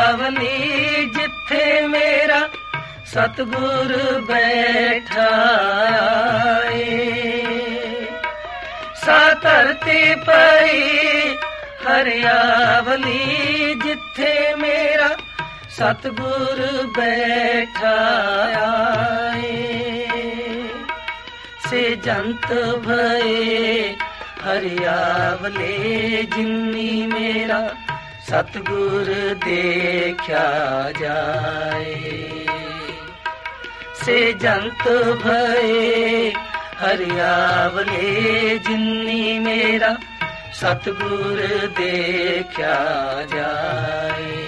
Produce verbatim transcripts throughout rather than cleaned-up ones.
ਹਰਿਆਵਲੀ ਜਿੱਥੇ ਮੇਰਾ ਸਤਿਗੁਰ ਬੈਠਾ ਏ। ਸਾ ਧਰਤੀ ਪਈ ਹਰਿਆਵਲੀ ਜਿੱਥੇ ਮੇਰਾ ਸਤਿਗੁਰ ਬੈਠਾ ਏ। ਸੇ ਜੰਤ ਭਏ ਹਰਿਆਵਲੇ ਜਿਨੀ ਮੇਰਾ ਸਤਿਗੁਰ ਦੇਖਿਆ ਜਾਏ। ਸੇ ਜੰਤ ਭਏ ਹਰਿਆਵਲੇ ਜਿਨੀ ਮੇਰਾ ਸਤਿਗੁਰ ਦੇਖਿਆ ਜਾਏ।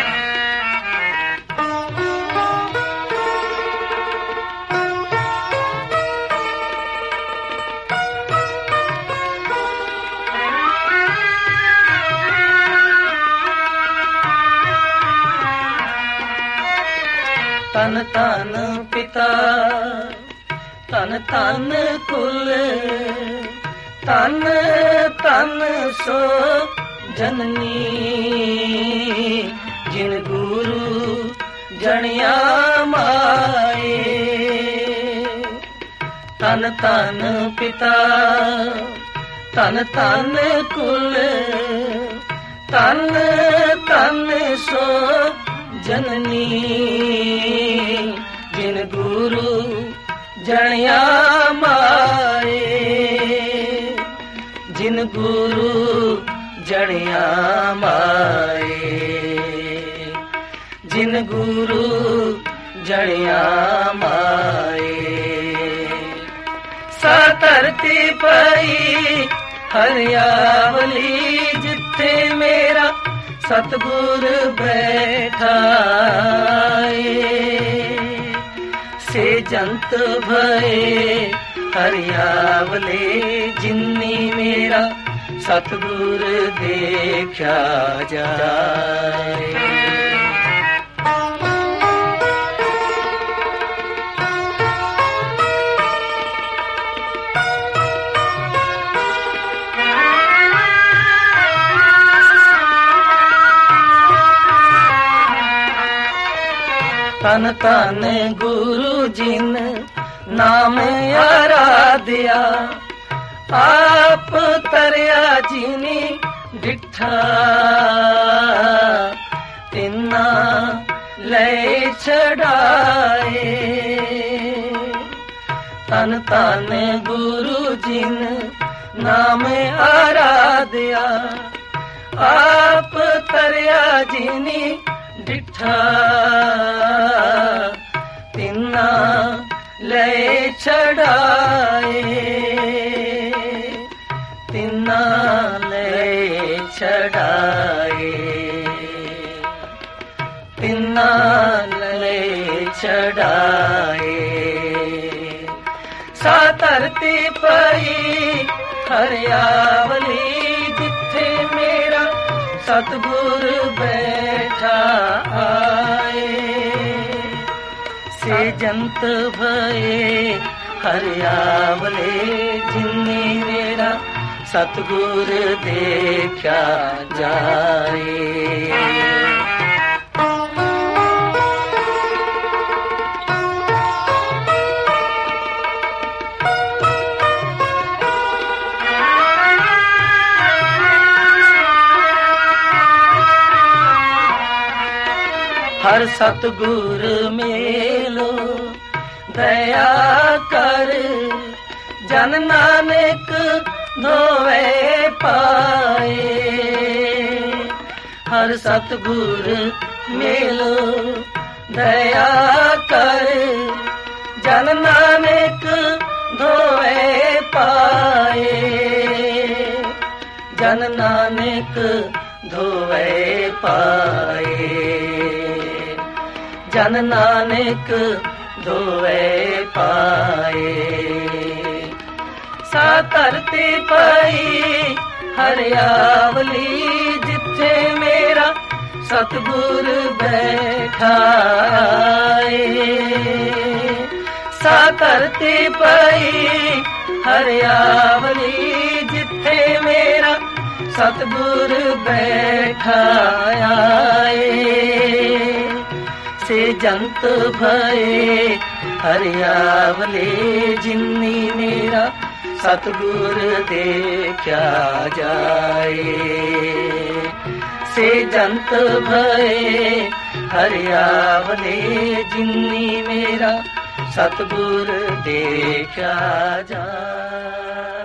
ਤਨ ਤਨ ਪਿਤਾ ਤਨ ਤਨ ਕੁਲ ਤਨ ਤਨ ਸੋ ਜਨਨੀ ਜਿਨ ਗੁਰੂ ਜਣਿਆ ਮਾਏ। ਤਨ ਤਨ ਪਿਤਾ ਤਨ ਤਨ ਕੁਲ ਤਨ ਤਨ ਸੋ ਜਨਨੀ ਜਿਨ ਗੁਰੂ ਜਣਿਆ ਮਾਏ। ਜਿਨ ਗੁਰੂ ਜਣਿਆ ਮਾਏ। ਜਿਨ ਗੁਰੂ ਜਣਿਆ ਮਾਏ। ਸਾ ਧਰਤੀ ਪਈ ਹਰਿਆਵਲੀ ਜਿੱਥੇ ਮੇਰਾ ਸਤਿਗੁਰ ਬੈਠਾ ਏ। ਸੇ ਜੰਤ ਭਏ ਹਰਿਆਵਲੇ ਜਿਨੀ ਮੇਰਾ ਸਤਿਗੁਰ ਦੇਖਿਆ ਜਾਏ। ਤਨ ਤਨ ਗੁਰੂ ਜਿਨ ਨਾਮ ਆਰਾਧਿਆ ਆਪ ਤਰਿਆ ਜਿਨੀ ਡਿਠਾ ਤਿਨਾ ਲੈ ਛੜਾਏ। ਤਨ ਤਨ ਗੁਰੂ ਜਿਨ ਨਾਮ ਆਰਾਧਿਆ ਆਪ ਤਰਿਆ ਜਿਨੀ ਡਿਠਾ ਤਿਨਾ ਲੈ ਛੜਾਏ। ਤਿਨਾ ਲੈ ਛੜਾਏ। ਤਿਨਾ ਲੈ ਛੜਾਏ। ਸਾ ਧਰਤੀ ਪਈ ਹਰਿਆਵਲੀ ਜਿੱਥੇ ਮੇਰਾ ਸਤਿਗੁਰ ਬੈਠਾ ਆਏ। ਸੇ ਜੰਤ ਭਏ ਹਰਿਆਵਲੇ ਜਿਨੀ ਮੇਰਾ ਸਤਿਗੁਰ ਦੇਖਿਆ ਜਾਏ। ਹਰ ਸਤਿਗੁਰ ਮੇਲੋ ਦਇਆ ਕਰ ਜਨ ਨਾਨਕ ਧੋਵੇ ਪਾਏ। ਹਰ ਸਤਿਗੁਰ ਮੇਲੋ ਦਇਆ ਕਰ ਜਨ ਨਾਨਕ ਧੋਵੇ ਪਾਏ। ਜਨ ਨਾਨਕ ਧੋਵੇ ਪਾਏ। ਜਨ ਨਾਨਕ ਧੋਵੇ ਪਾਏ। ਸਾ ਧਰਤੀ ਪਈ ਹਰਿਆਵਲੀ ਜਿੱਥੇ ਮੇਰਾ ਸਤਿਗੁਰ ਬੈਠਾ ਏ। ਸਾ ਧਰਤੀ ਪਈ ਹਰਿਆਵਲੀ ਜਿੱਥੇ ਮੇਰਾ ਸਤਿਗੁਰ ਬੈਠਾ ਏ। ਜੰਤ ਭਏ ਹਰਿਆਵਲੇ ਜਿਨੀ ਮੇਰਾ ਸਤਿਗੁਰ ਦੇਖਿਆ ਜਾਏ। ਸੇ ਜੰਤ ਭਏ ਹਰਿਆਵਲੇ ਜਿਨੀ ਮੇਰਾ ਸਤਿਗੁਰ ਦੇਖਿਆ ਜਾਏ।